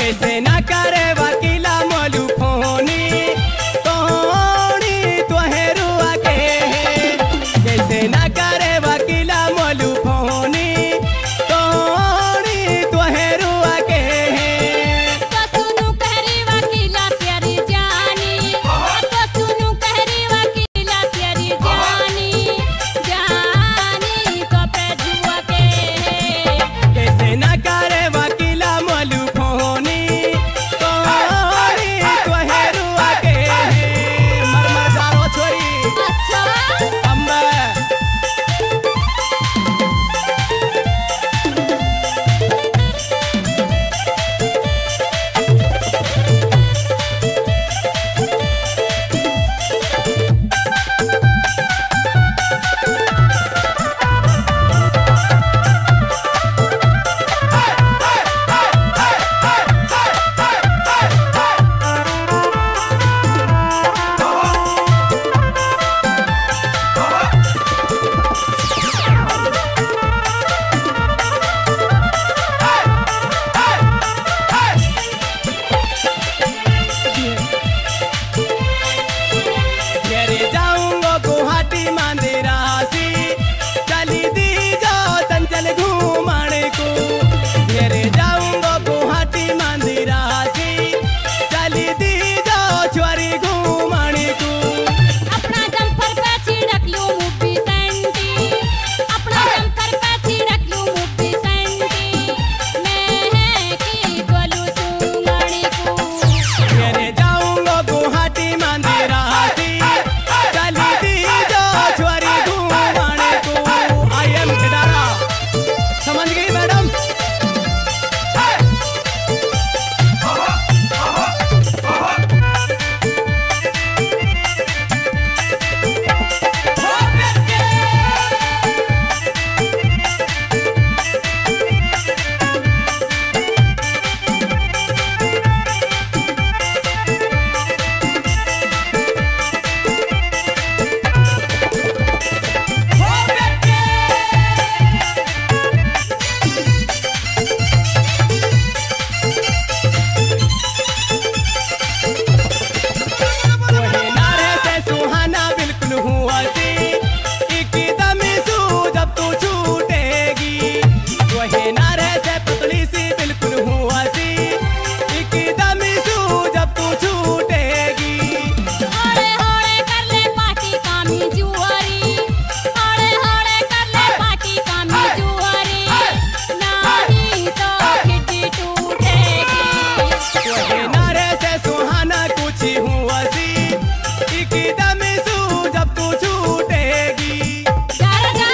कैसे ना करे वकीला मोलू फोनी तोड़ी तोहे रुआ के कैसे ना करे वकीला मोलू फोनी तोड़ी तोहे रुआ के तो सुनु कहरी वकीला प्यारी जानी तो सुनु कहरी वकीला प्यारी जानी जानी तो पे जुआ के कैसे ना करे वकीला मोलू फोनी तोड़ी तोहे रुआ के मर मर जाओ छोरी अच्छा अम्बे घेरे जाऊंगा गुवाहाटी मंदिरासी चली दी जाओ चंचल घूमने को घेरे जाऊंगा गुवाहाटी मंदिरासी चली दी जाओ छोरी घूमने को अपना जंपर पे छिड़क लूं मुब्बी सेंटी अपना जंपर पे छिड़क लूं मुब्बी सेंटी मैं की गोलू सुंगड़ी को घेरे जाऊंगा गुवाहाटी मंदिरासी चली दी जाओ छोरी घूमने को आई एम खिडारा समझ गई मैडम वही नारे से सुहाना बिल्कुल हुआ सी एकदम सू जब तू छूटेगी वही नारे से पतली सी बिल्कुल हुआ सी एकदम सू जब तू छूटेगी होड़े होड़े कर ले पार्टी कामी जुआरी होड़े होड़े कर ले पार्टी कामी जुआरी नहीं तो खिड्डी टूटेगी वही नारे से सुहाना कुछ हुआ सी एकदम सू जब तू छूटेगी जा रे जा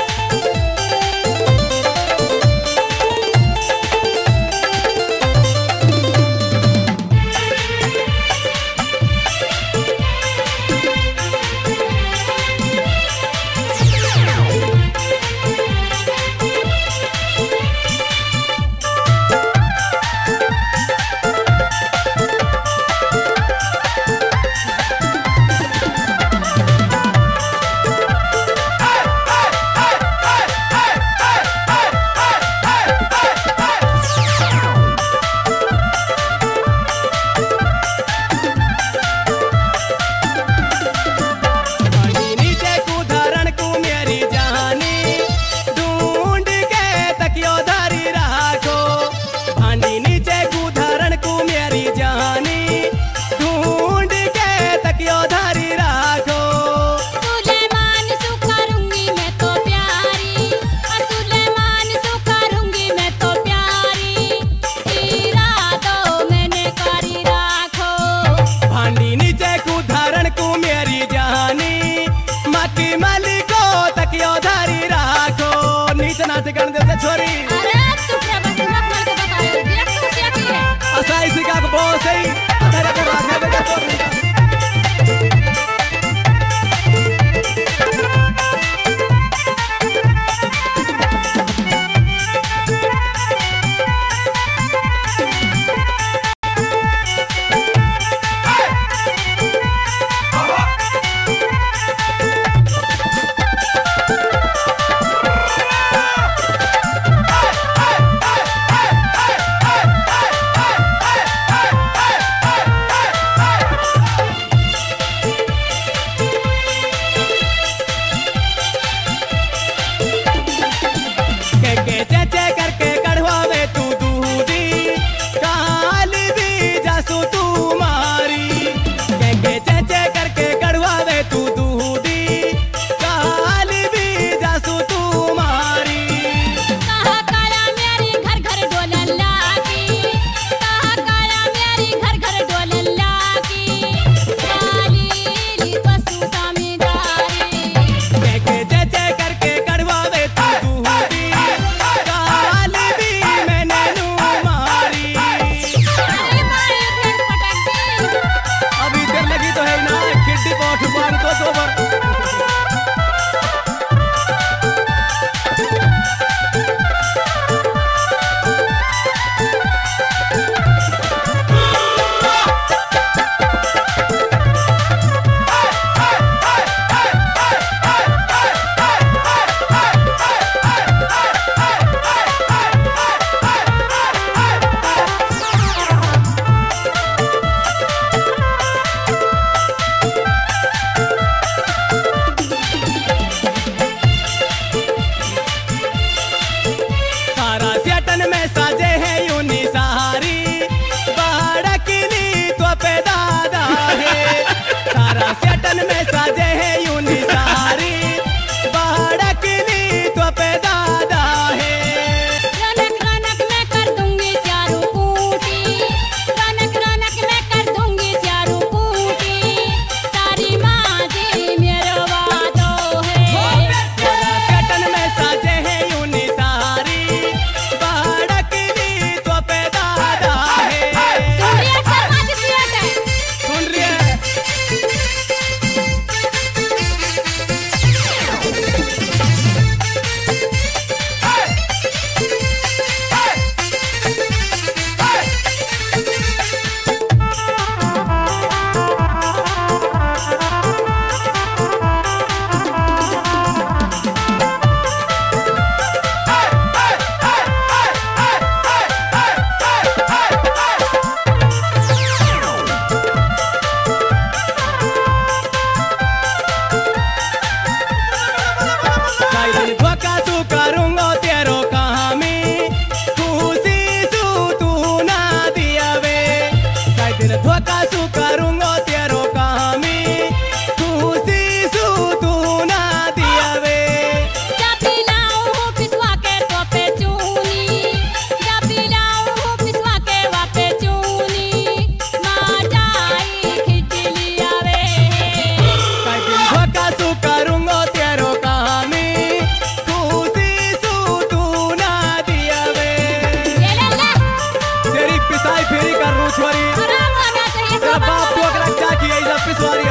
पानी नीचे कुधारण को मेरी जानी ढूंढ के तकियो धारी राखो पानी नीचे कुधारण को मेरी जानी ढूंढ के तकियो धारी राखो सुलेमान सु करूंगी मैं तो प्यारी सुलेमान सु करूंगी मैं तो प्यारी इरादो मैंने करी राखो भांडी नीचे कुधारण को मेरी जानी मक्की मालिको तकियो धारी राखो नीचे नाच कर दे छोरी अरे तू क्या बस मत मर के बताओ देख तू क्या की है असाई सिका को बहुत सही तेरे को राखने दे तो पैटर्न में साजे है यूनी सारी बाड़कली तो पे दादा है रनक रनक मैं कर दूंगी चारों कूटी रनक रनक मैं कर दूंगी चारों कूटी सारी माजी मेरा वादो है पैटर्न में साजे है यूनी सारी बाड़कली तो पे दादा है सूर्य शर्मा जी सियाट है सुन रही है धोखा तू करूंगा तेरो कहामी खुशी सू तू ना दिया वे दिन धोखा तू करूंगा तेरो कहामी खुशी सू तू ना दिया वे जा पिलाऊं हूँ पिसवा के तो पे चूनी जा पिलाऊं हूँ पिसवा के वापे चूनी माँ जाई खिचली आवे दिन धोखा तू करूंगा तेरो कहामी खुशी सू तू ना दिया वे ले ले ले तेरी पिसाई फेरी कर रू छोरी आराम होना चाहिए तेरा बाबा बाप तो अगर क्या किया इधर पिसवारिया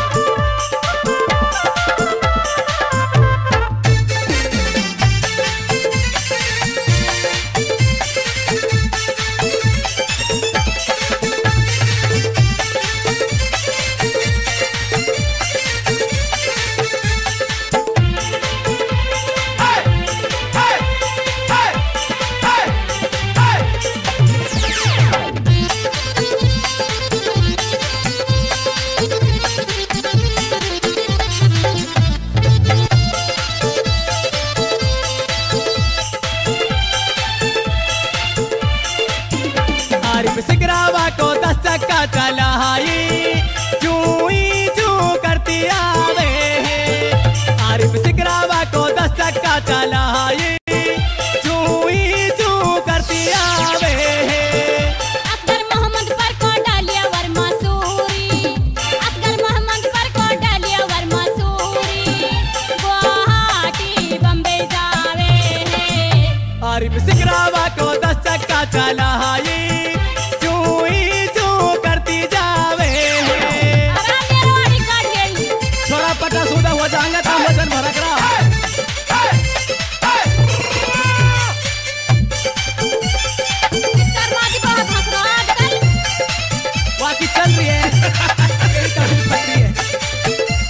आरिफ सिकरावा को 10 चक्का चलाई चूई चू करती आवे आरिफ सिकरावा को 10 चक्का चलाई चूई चू करती आवे असगर मोहम्मद पर को डालिया वर्मा सूरी असगर मोहम्मद पर को डालिया वर्मा सूरी गुवाहाटी बम्बई जावे आरिफ सिकरावा को 10 चक्का चलाई चूई चू करती जावे आराम मेरा वाली काट गई थोड़ा पटा सूदा हो जाएगा तो वजन भरक रहा शर्मा जी बहुत हंस रहा है आजकल बाकी चल रही है तेरी कभी फट रही है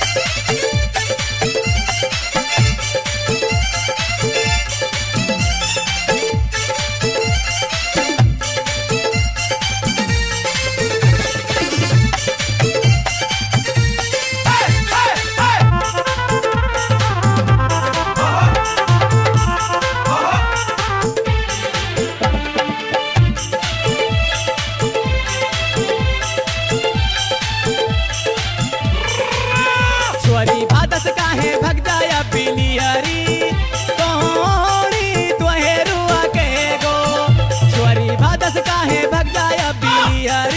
छोरी भादस काहे भग जाया बिलियरी कोणी तुहे रुआ के गो छोरी भादस काहे भग जाया बिलियरी